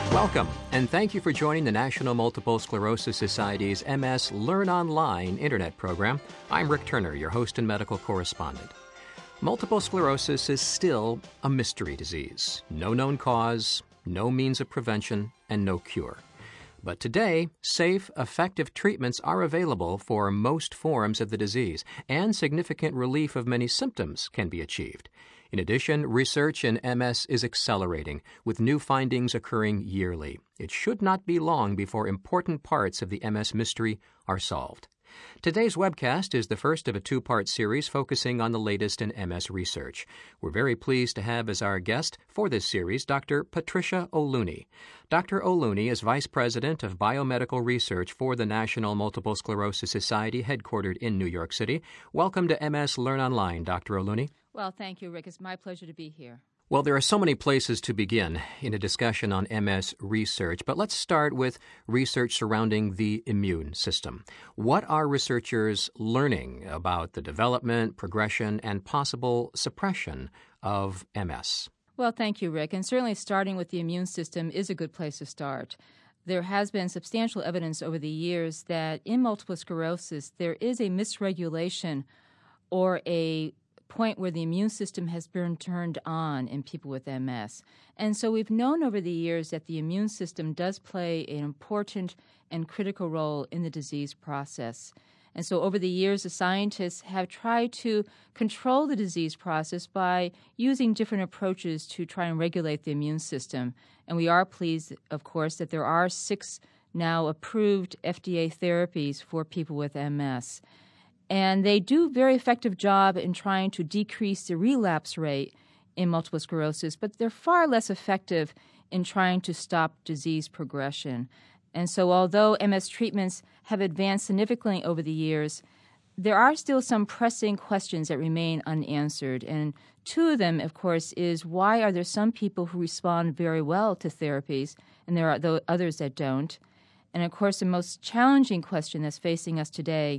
Welcome, and thank you for joining the National Multiple Sclerosis Society's MS Learn Online internet program. I'm Rick Turner, your host and medical correspondent. Multiple sclerosis is still a mystery disease. No known cause, no means of prevention, and no cure. But today, safe, effective treatments are available for most forms of the disease, and significant relief of many symptoms can be achieved. In addition, research in MS is accelerating, with new findings occurring yearly. It should not be long before important parts of the MS mystery are solved. Today's webcast is the first of a two-part series focusing on the latest in MS research. We're very pleased to have as our guest for this series Dr. Patricia O'Looney. Dr. O'Looney is Vice President of Biomedical Research for the National Multiple Sclerosis Society, headquartered in New York City. Welcome to MS Learn Online, Dr. O'Looney. Well, thank you, Rick. It's my pleasure to be here. Well, there are so many places to begin in a discussion on MS research, but let's start with research surrounding the immune system. What are researchers learning about the development, progression, and possible suppression of MS? Well, thank you, Rick. And certainly starting with the immune system is a good place to start. There has been substantial evidence over the years that in multiple sclerosis, there is a misregulation or a point where the immune system has been turned on in people with MS. And so we've known over the years that the immune system does play an important and critical role in the disease process. And so over the years, the scientists have tried to control the disease process by using different approaches to try and regulate the immune system. And we are pleased, of course, that there are 6 now approved FDA therapies for people with MS. And they do a very effective job in trying to decrease the relapse rate in multiple sclerosis, but they're far less effective in trying to stop disease progression. And so although MS treatments have advanced significantly over the years, there are still some pressing questions that remain unanswered. And 2 of them, of course, is why are there some people who respond very well to therapies and there are others that don't? And of course, the most challenging question that's facing us today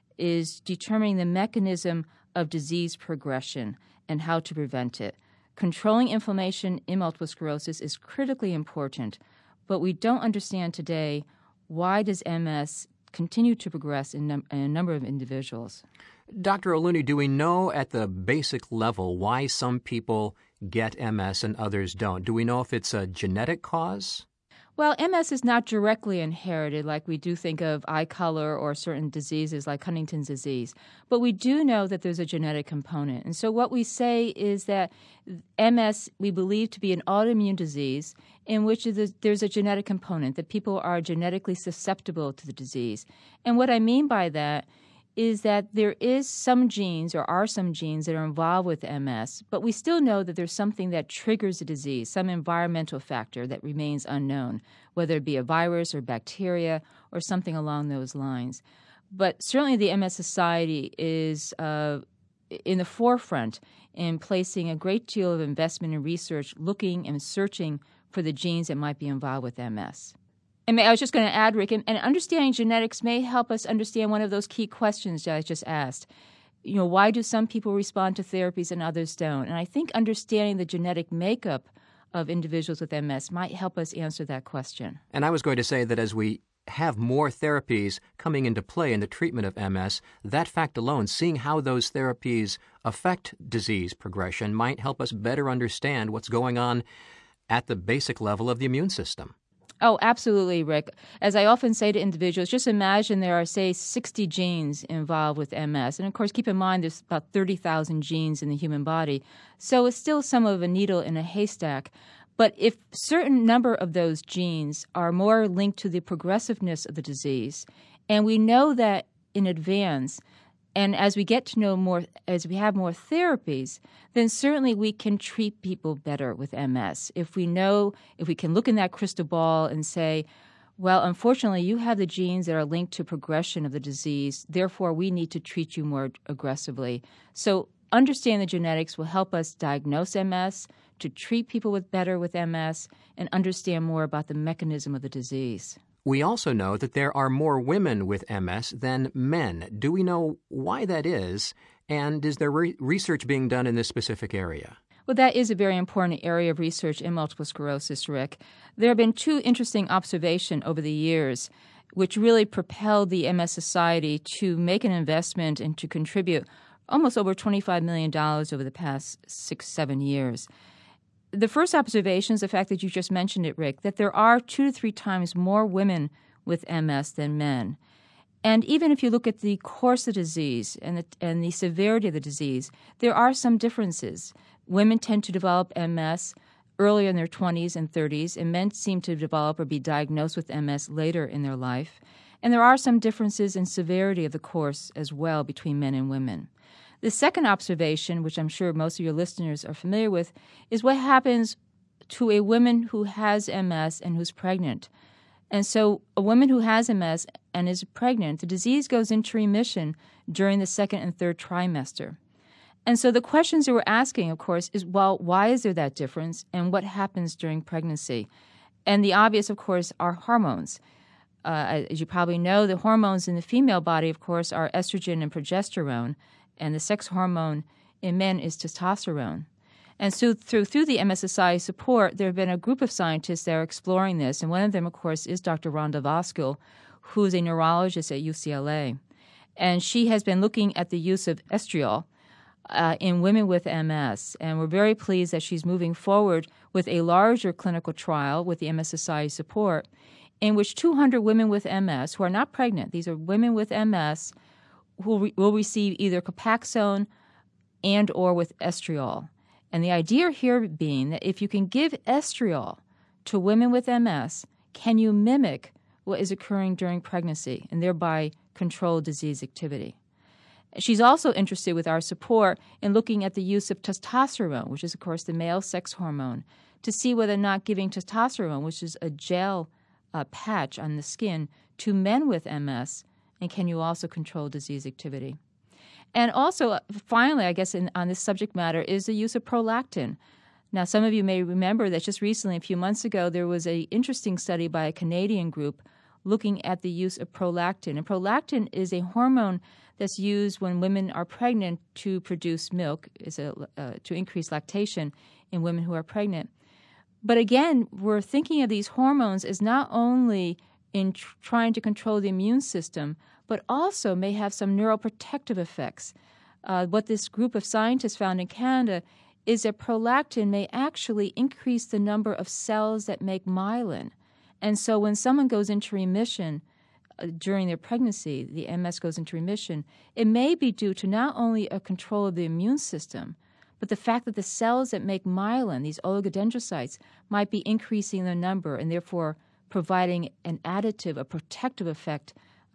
is determining the mechanism of disease progression and how to prevent it. Controlling inflammation in multiple sclerosis is critically important, but we don't understand today why does MS continue to progress in a number of individuals. Dr. O'Looney, do we know at the basic level why some people get MS and others don't? Do we know if it's a genetic cause? Well, MS is not directly inherited like we do think of eye color or certain diseases like Huntington's disease. But we do know that there's a genetic component. And so what we say is that MS we believe to be an autoimmune disease in which there's a genetic component, that people are genetically susceptible to the disease. And what I mean by that is that there is some genes or are some genes that are involved with MS, but we still know that there's something that triggers the disease, some environmental factor that remains unknown, whether it be a virus or bacteria or something along those lines. But certainly the MS Society is in the forefront in placing a great deal of investment in research, looking and searching for the genes that might be involved with MS. And I was just going to add, Rick, and understanding genetics may help us understand one of those key questions that I just asked. You know, why do some people respond to therapies and others don't? And I think understanding the genetic makeup of individuals with MS might help us answer that question. And I was going to say that as we have more therapies coming into play in the treatment of MS, that fact alone, seeing how those therapies affect disease progression, might help us better understand what's going on at the basic level of the immune system. Oh, absolutely, Rick. As I often say to individuals, just imagine there are, say, 60 genes involved with MS. And, of course, keep in mind there's about 30,000 genes in the human body. So it's still some of a needle in a haystack. But if a certain number of those genes are more linked to the progressiveness of the disease, and we know that in advance, and as we get to know more, as we have more therapies, then certainly we can treat people better with MS. If we can look in that crystal ball and say, well, unfortunately, you have the genes that are linked to progression of the disease, therefore we need to treat you more aggressively. So understanding the genetics will help us diagnose MS, to treat people better with MS, and understand more about the mechanism of the disease. We also know that there are more women with MS than men. Do we know why that is, and is there research being done in this specific area? Well, that is a very important area of research in multiple sclerosis, Rick. There have been two interesting observations over the years which really propelled the MS Society to make an investment and to contribute almost over $25 million over the past 6-7 years. The first observation is the fact that you just mentioned it, Rick, that there are 2 to 3 times more women with MS than men. And even if you look at the course of the disease and the severity of the disease, there are some differences. Women tend to develop MS earlier in their 20s and 30s, and men seem to develop or be diagnosed with MS later in their life. And there are some differences in severity of the course as well between men and women. The second observation, which I'm sure most of your listeners are familiar with, is what happens to a woman who has MS and who's pregnant. And so a woman who has MS and is pregnant, the disease goes into remission during the 2nd and 3rd trimester. And so the questions that we're asking, of course, is, well, why is there that difference and what happens during pregnancy? And the obvious, of course, are hormones. As you probably know, the hormones in the female body, of course, are estrogen and progesterone, and the sex hormone in men is testosterone. And so through the MS Society support, there have been a group of scientists that are exploring this, and one of them, of course, is Dr. Rhonda Voskil, who is a neurologist at UCLA. And she has been looking at the use of estriol in women with MS, and we're very pleased that she's moving forward with a larger clinical trial with the MS Society support, in which 200 women with MS who are not pregnant, these are women with MS, who will receive either Copaxone and or with estriol. And the idea here being that if you can give estriol to women with MS, can you mimic what is occurring during pregnancy and thereby control disease activity? She's also interested with our support in looking at the use of testosterone, which is, of course, the male sex hormone, to see whether or not giving testosterone, which is a gel patch on the skin, to men with MS, and can you also control disease activity? And also, finally, I guess on this subject matter, is the use of prolactin. Now, some of you may remember that just recently, a few months ago, there was an interesting study by a Canadian group looking at the use of prolactin. And prolactin is a hormone that's used when women are pregnant to produce milk, to increase lactation in women who are pregnant. But again, we're thinking of these hormones as not only in trying to control the immune system, but also may have some neuroprotective effects. What this group of scientists found in Canada is that prolactin may actually increase the number of cells that make myelin. And so when someone goes into remission during their pregnancy, the MS goes into remission, it may be due to not only a control of the immune system, but the fact that the cells that make myelin, these oligodendrocytes, might be increasing their number and therefore providing an additive, a protective effect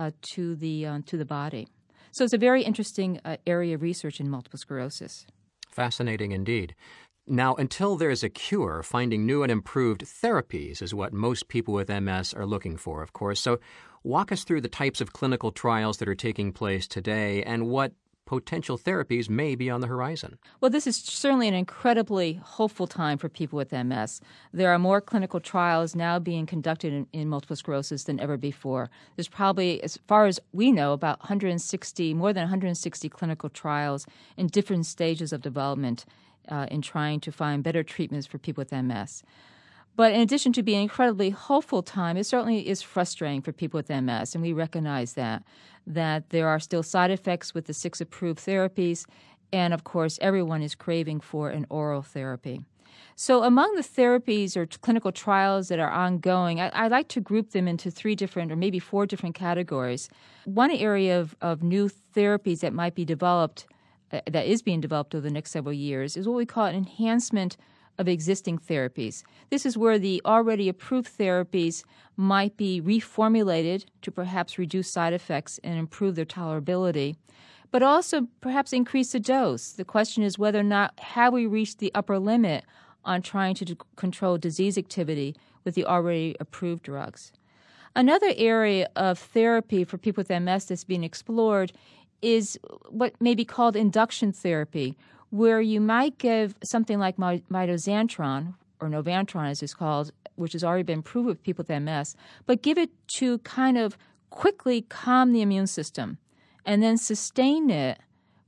to the body. So it's a very interesting area of research in multiple sclerosis. Fascinating indeed. Now, until there's a cure, finding new and improved therapies is what most people with MS are looking for, of course. So walk us through the types of clinical trials that are taking place today and what potential therapies may be on the horizon. Well, this is certainly an incredibly hopeful time for people with MS. There are more clinical trials now being conducted in multiple sclerosis than ever before. There's probably, as far as we know, about more than 160 clinical trials in different stages of development in trying to find better treatments for people with MS. But in addition to being an incredibly hopeful time, it certainly is frustrating for people with MS, and we recognize that there are still side effects with the 6 approved therapies, and of course everyone is craving for an oral therapy. So among the therapies or clinical trials that are ongoing, I like to group them into 3 different or maybe 4 different categories. One area of new therapies that might be developed, that is being developed over the next several years, is what we call an enhancement of existing therapies. This is where the already approved therapies might be reformulated to perhaps reduce side effects and improve their tolerability, but also perhaps increase the dose. The question is whether or not have we reached the upper limit on trying to control disease activity with the already approved drugs. Another area of therapy for people with MS that's being explored is what may be called induction therapy, where you might give something like mitoxantrone, or Novantron as it's called, which has already been proved with people with MS, but give it to kind of quickly calm the immune system and then sustain it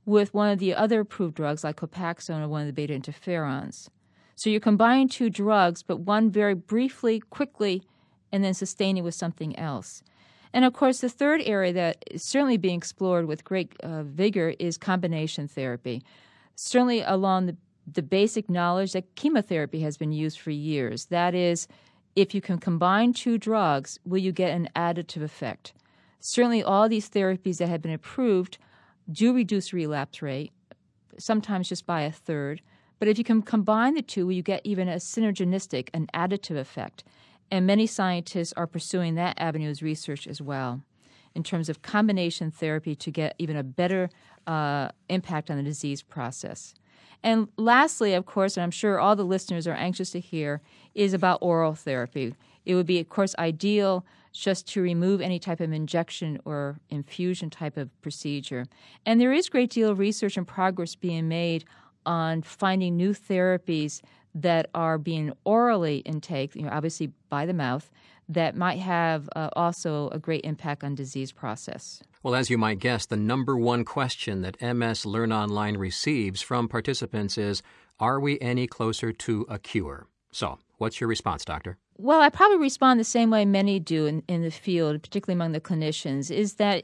with one of the other approved drugs like Copaxone or one of the beta interferons. So you're combining two drugs, but one very briefly, quickly, and then sustaining with something else. And of course, the third area that is certainly being explored with great vigor is combination therapy. Certainly along the basic knowledge that chemotherapy has been used for years. That is, if you can combine two drugs, will you get an additive effect? Certainly all these therapies that have been approved do reduce relapse rate, sometimes just by a third. But if you can combine the two, will you get even a synergistic, an additive effect? And many scientists are pursuing that avenue as research as well, in terms of combination therapy to get even a better impact on the disease process. And lastly, of course, and I'm sure all the listeners are anxious to hear, is about oral therapy. It would be, of course, ideal just to remove any type of injection or infusion type of procedure. And there is a great deal of research and progress being made on finding new therapies that are being orally intake, obviously by the mouth, that might have also a great impact on disease process. Well, as you might guess, the number one question that MS Learn Online receives from participants is, are we any closer to a cure? So, what's your response, Doctor? Well, I probably respond the same way many do in the field, particularly among the clinicians, is that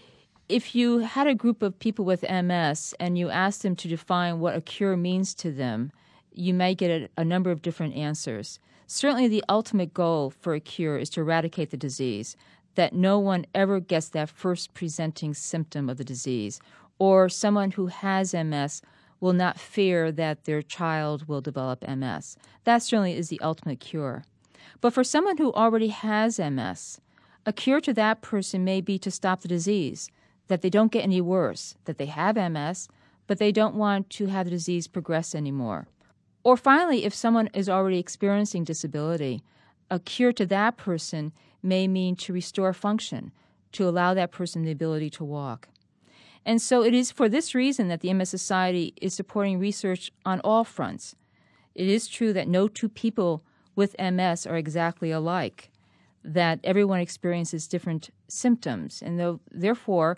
if you had a group of people with MS and you asked them to define what a cure means to them, you may get a number of different answers. Certainly the ultimate goal for a cure is to eradicate the disease, that no one ever gets that first presenting symptom of the disease, or someone who has MS will not fear that their child will develop MS. That certainly is the ultimate cure. But for someone who already has MS, a cure to that person may be to stop the disease, that they don't get any worse, that they have MS, but they don't want to have the disease progress anymore. Or finally, if someone is already experiencing disability, a cure to that person may mean to restore function, to allow that person the ability to walk. And so it is for this reason that the MS Society is supporting research on all fronts. It is true that no two people with MS are exactly alike, that everyone experiences different symptoms, and therefore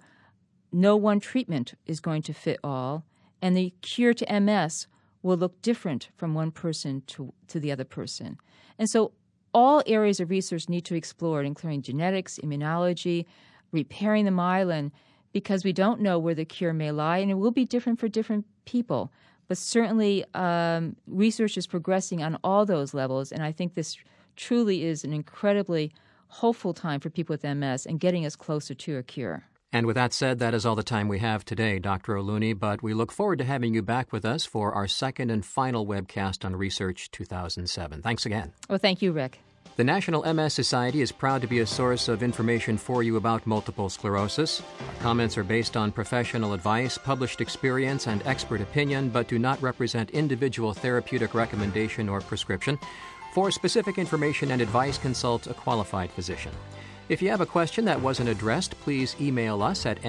no one treatment is going to fit all, and the cure to MS will look different from one person to the other person. And so all areas of research need to be explored, including genetics, immunology, repairing the myelin, because we don't know where the cure may lie, and it will be different for different people. But certainly research is progressing on all those levels, and I think this truly is an incredibly hopeful time for people with MS and getting us closer to a cure. And with that said, that is all the time we have today, Dr. Oluni, but we look forward to having you back with us for our second and final webcast on Research 2007. Thanks again. Well, thank you, Rick. The National MS Society is proud to be a source of information for you about multiple sclerosis. Our comments are based on professional advice, published experience, and expert opinion, but do not represent individual therapeutic recommendation or prescription. For specific information and advice, consult a qualified physician. If you have a question that wasn't addressed, please email us at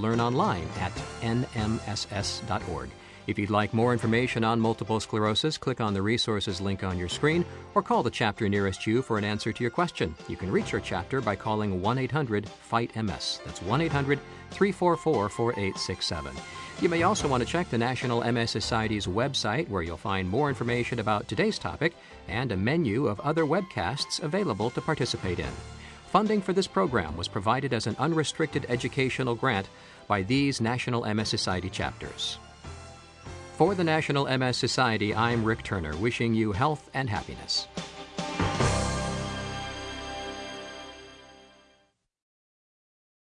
mslearnonline@nmss.org. If you'd like more information on multiple sclerosis, click on the resources link on your screen or call the chapter nearest you for an answer to your question. You can reach our chapter by calling 1-800-FIGHT-MS. That's 1-800-344-4867. You may also want to check the National MS Society's website, where you'll find more information about today's topic and a menu of other webcasts available to participate in. Funding for this program was provided as an unrestricted educational grant by these National MS Society chapters. For the National MS Society, I'm Rick Turner, wishing you health and happiness.